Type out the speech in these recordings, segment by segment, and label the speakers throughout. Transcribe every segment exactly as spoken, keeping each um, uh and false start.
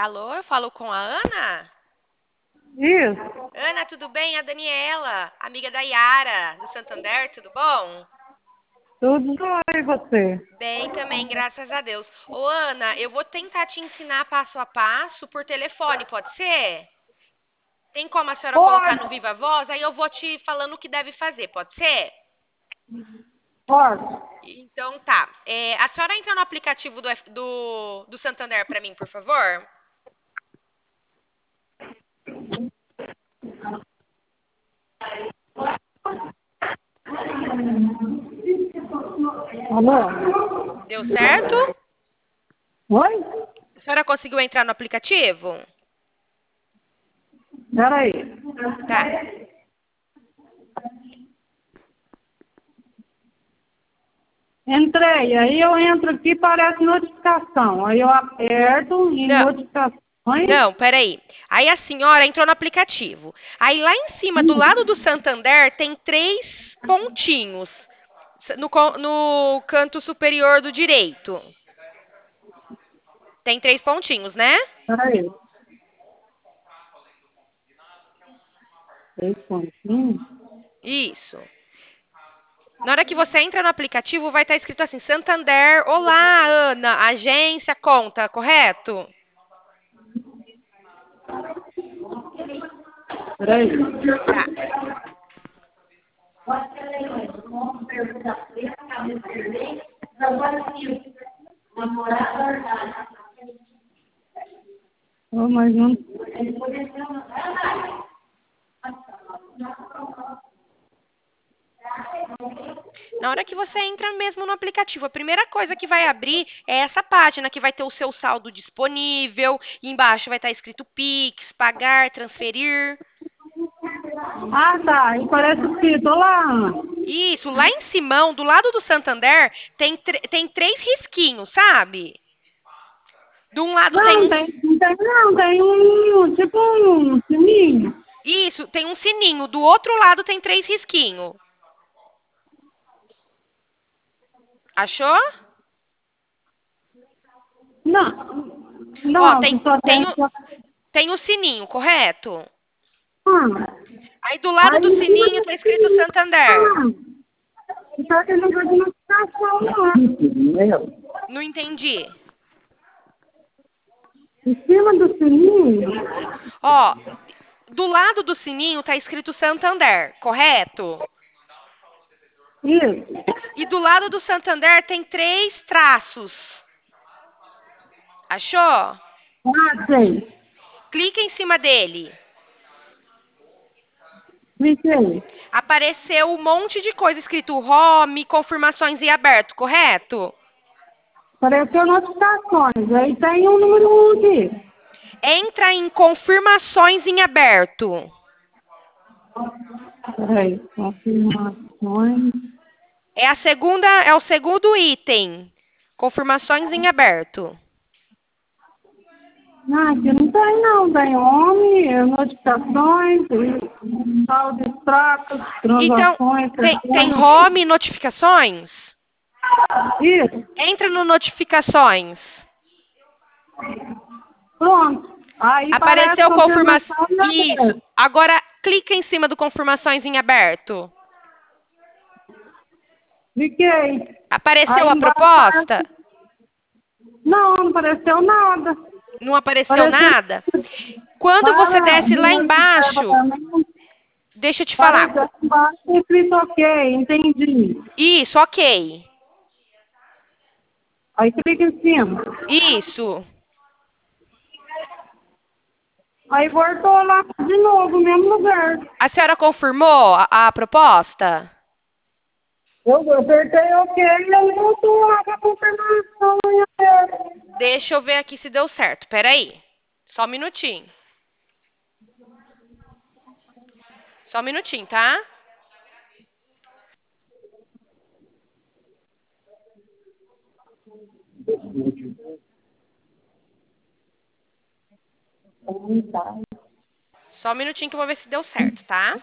Speaker 1: Alô, eu falo com a Ana?
Speaker 2: Isso,
Speaker 1: Ana, tudo bem? A Daniela, amiga da Yara, do Santander, tudo bom?
Speaker 2: tudo jóia, e você?
Speaker 1: Bem também, graças a Deus. Ô, Ana, eu vou tentar te ensinar passo a passo por telefone, pode ser? Tem como a senhora colocar no
Speaker 2: Pode,
Speaker 1: Viva Voz? Aí eu vou te falando o que deve fazer, pode ser?
Speaker 2: pode.
Speaker 1: Então tá. É, a senhora entra no aplicativo do, F- do, do Santander para mim, por favor?
Speaker 2: Alô?
Speaker 1: Deu certo?
Speaker 2: Oi?
Speaker 1: A senhora conseguiu entrar no aplicativo?
Speaker 2: Peraí.
Speaker 1: Tá.
Speaker 2: Entrei, aí eu entro aqui, parece notificação. Aí eu aperto em
Speaker 1: Não,
Speaker 2: notificações.
Speaker 1: não, peraí. Aí a senhora entrou no aplicativo. Aí lá em cima, do lado do Santander, tem três pontinhos no, co- no canto superior do direito. Tem três pontinhos, né?
Speaker 2: Peraí. Três pontinhos.
Speaker 1: Isso. Na hora que você entra no aplicativo, vai estar escrito assim: Santander, olá, Ana, agência, conta, correto?
Speaker 2: Peraí.
Speaker 1: Tá.
Speaker 2: Oh, mas não...
Speaker 1: Na hora que você entra mesmo no aplicativo, a primeira coisa que vai abrir é essa página que vai ter o seu saldo disponível. E embaixo vai estar escrito Pix, pagar, transferir.
Speaker 2: Ah, tá. E parece escrito lá, Ana.
Speaker 1: Isso, lá em cima, do lado do Santander, tem, tr- tem três risquinhos, sabe? De um lado tem
Speaker 2: Não,
Speaker 1: um.
Speaker 2: tem, não tem, não. Tem um, tipo um sininho.
Speaker 1: Isso, tem um sininho. Do outro lado tem três risquinhos. Achou?
Speaker 2: Não,
Speaker 1: Ó,
Speaker 2: não,
Speaker 1: tem,
Speaker 2: que só
Speaker 1: tem,
Speaker 2: tem...
Speaker 1: o, tem o sininho, correto?
Speaker 2: Ah,
Speaker 1: Aí do lado
Speaker 2: aí
Speaker 1: do
Speaker 2: em cima
Speaker 1: sininho
Speaker 2: do
Speaker 1: tá escrito
Speaker 2: sininho,
Speaker 1: Santander.
Speaker 2: ah, só que não de notificação, não.
Speaker 1: Não entendi.
Speaker 2: Em cima do sininho,
Speaker 1: Ó, do lado do sininho tá escrito Santander, correto?
Speaker 2: isso.
Speaker 1: E do lado do Santander tem três traços. Achou?
Speaker 2: Ah, sei.
Speaker 1: Clica em cima dele.
Speaker 2: Cliquei.
Speaker 1: Apareceu um monte de coisa escrito home, confirmações e aberto, correto?
Speaker 2: Apareceu notificações. Aí tem um número um aqui.
Speaker 1: Entra em confirmações em aberto.
Speaker 2: Peraí, confirmações.
Speaker 1: É a segunda, é o segundo item. Confirmações em aberto.
Speaker 2: Ah, aqui não tem não. Tem homem, notificações, saldo de trocas,
Speaker 1: Então,
Speaker 2: transações,
Speaker 1: tem, tem
Speaker 2: telefone.
Speaker 1: home notificações?
Speaker 2: Isso.
Speaker 1: Entra no notificações.
Speaker 2: Pronto. Aí parece
Speaker 1: Apareceu confirmação.
Speaker 2: confirmação e
Speaker 1: Isso.
Speaker 2: aberto.
Speaker 1: Agora clica em cima do confirmações em aberto.
Speaker 2: Cliquei.
Speaker 1: Apareceu
Speaker 2: Aí
Speaker 1: a
Speaker 2: embaixo
Speaker 1: proposta?
Speaker 2: parece... Não, não apareceu nada.
Speaker 1: Não apareceu
Speaker 2: Apareceu
Speaker 1: nada? Quando você
Speaker 2: para
Speaker 1: desce lá
Speaker 2: minha reserva
Speaker 1: embaixo,
Speaker 2: também.
Speaker 1: deixa eu te falar.
Speaker 2: Apareceu embaixo escrito ok, entendi.
Speaker 1: Isso, ok.
Speaker 2: Aí clica em cima.
Speaker 1: Isso.
Speaker 2: Aí voltou lá de novo, no mesmo lugar.
Speaker 1: A senhora confirmou a, a proposta?
Speaker 2: Eu apertei ok e ele voltou lá com a confirmação em aberto.
Speaker 1: Deixa eu ver aqui se deu certo. Peraí. Só um minutinho. Só um minutinho, tá? Só um minutinho que eu vou ver se deu certo, tá?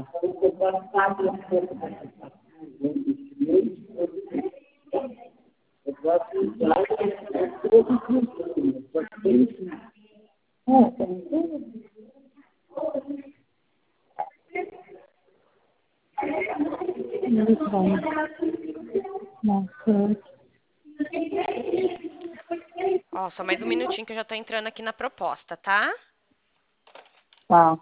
Speaker 1: Ó, só mais um minutinho que eu já tô entrando aqui na proposta, tá?
Speaker 2: Tá.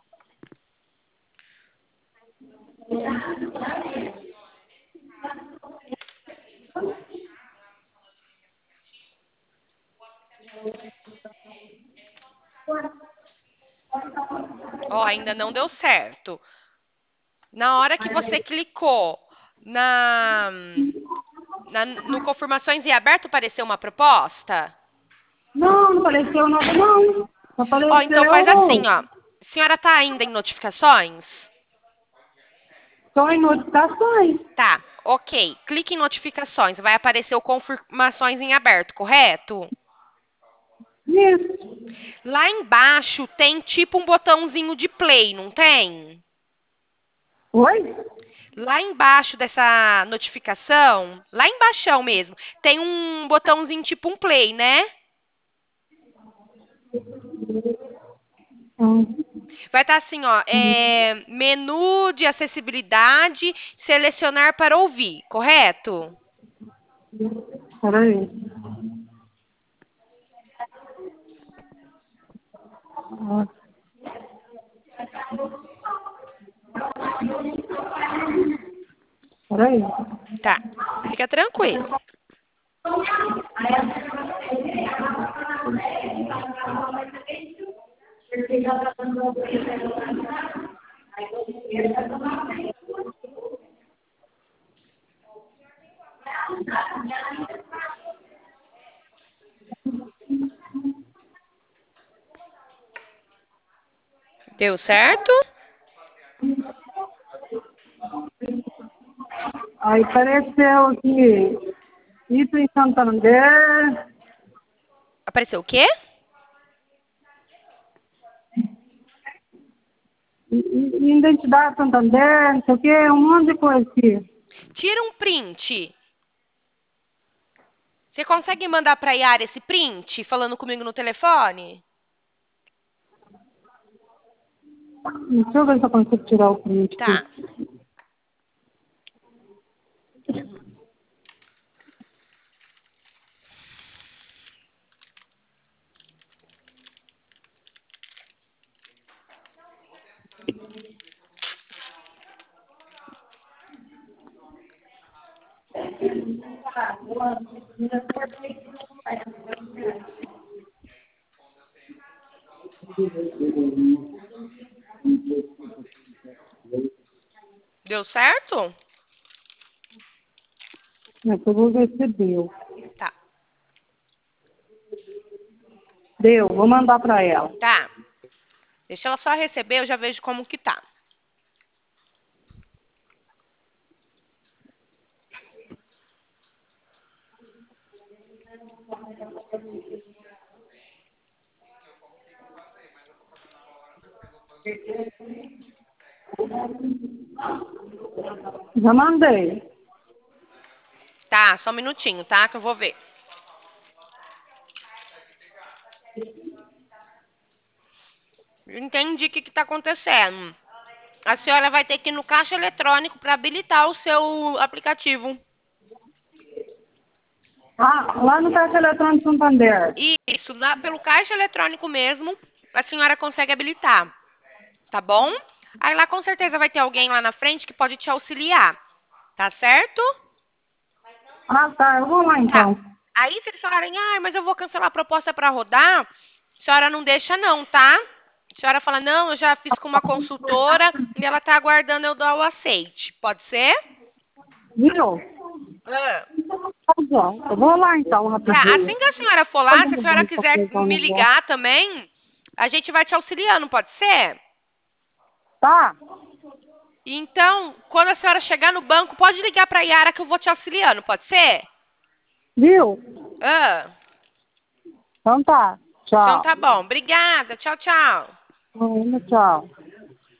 Speaker 1: Ó, ainda não deu certo. Na hora que você clicou na, na no confirmações em aberto, apareceu uma proposta?
Speaker 2: Não, não apareceu nada, não. Apareceu...
Speaker 1: Ó, então faz assim, ó. A senhora tá ainda em notificações?
Speaker 2: Só em notificações.
Speaker 1: Tá, ok. Clique em notificações, vai aparecer o confirmações em aberto, correto?
Speaker 2: Isso.
Speaker 1: Lá embaixo tem tipo um botãozinho de play, não tem?
Speaker 2: Oi?
Speaker 1: Lá embaixo dessa notificação, lá embaixo mesmo, tem um botãozinho tipo um play, né?
Speaker 2: Hum.
Speaker 1: Vai estar assim, ó, é, menu de acessibilidade, selecionar para ouvir, correto?
Speaker 2: Peraí. Ah. Peraí.
Speaker 1: Tá, fica tranquilo. Deu certo?
Speaker 2: Aí apareceu aqui, isso em Santander,
Speaker 1: Apareceu o quê?
Speaker 2: i- i- identidade Santander, não sei o quê, um monte de coisa aqui.
Speaker 1: Tira um print. Você consegue mandar para a Yara esse print, falando comigo no telefone?
Speaker 2: Deixa eu ver se eu consigo tirar o print
Speaker 1: Tá.
Speaker 2: aqui.
Speaker 1: Deu certo?
Speaker 2: É que eu vou ver se deu.
Speaker 1: Tá.
Speaker 2: Deu, vou mandar para ela.
Speaker 1: Tá. Deixa ela só receber, eu já vejo como que tá.
Speaker 2: Já mandei.
Speaker 1: Tá, só um minutinho, tá? Que eu vou ver. Entendi o que está acontecendo. A senhora vai ter que ir no caixa eletrônico para habilitar o seu aplicativo.
Speaker 2: Ah, lá no Caixa Eletrônico Santander.
Speaker 1: Isso, lá pelo caixa eletrônico mesmo, a senhora consegue habilitar. Tá bom? Aí lá com certeza vai ter alguém lá na frente que pode te auxiliar. Tá certo?
Speaker 2: Ah, tá, eu vou lá
Speaker 1: Tá.
Speaker 2: então.
Speaker 1: Aí se eles falarem, ah, mas eu vou cancelar a proposta para rodar, a senhora não deixa não, tá? A senhora fala, não, eu já fiz com uma consultora e ela tá aguardando eu dar o aceite. Pode ser?
Speaker 2: Viu?
Speaker 1: Ah.
Speaker 2: Tá bom. Eu vou lá então,
Speaker 1: Tá,
Speaker 2: rapidinho.
Speaker 1: assim que a senhora for lá, se a senhora quiser me ligar também, a gente vai te auxiliando, pode ser?
Speaker 2: Tá?
Speaker 1: Então, quando a senhora chegar no banco, pode ligar para a Yara que eu vou te auxiliando, pode ser?
Speaker 2: Viu?
Speaker 1: Ah,
Speaker 2: Então tá.
Speaker 1: então
Speaker 2: Tchau.
Speaker 1: tá bom. Obrigada. Tchau, tchau.
Speaker 2: Hum, Tchau.